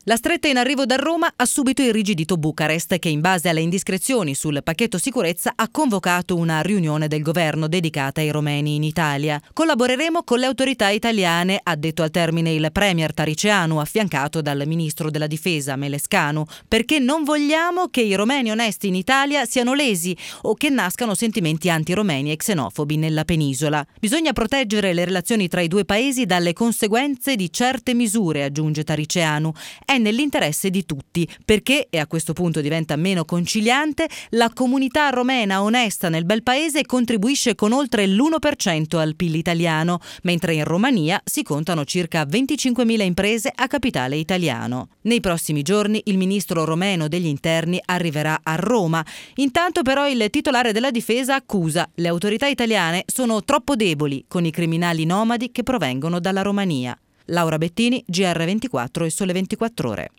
La stretta in arrivo da Roma ha subito irrigidito Bucarest, che in base alle indiscrezioni sul pacchetto sicurezza ha convocato una riunione del governo dedicata ai romeni in Italia. Collaboreremo con le autorità italiane, ha detto al termine il premier Tariceanu, affiancato dal ministro della difesa Melescanu, perché non vogliamo che i romeni onesti in Italia siano lesi o che nascano sentimenti anti-romeni e xenofobi nella penisola. Bisogna proteggere le relazioni tra i due paesi dalle conseguenze di certe misure, aggiunge Tariceanu. È nell'interesse di tutti, perché, e a questo punto diventa meno conciliante, la comunità romena onesta nel bel paese contribuisce con oltre l'1% al PIL italiano, mentre in Romania si contano circa 25.000 imprese a capitale italiano. Nei prossimi giorni il ministro romeno degli interni arriverà a Roma. Intanto però il titolare della difesa accusa: le autorità italiane sono troppo deboli con i criminali nomadi che provengono dalla Romania. Laura Bettini, GR24 e Sole 24 Ore.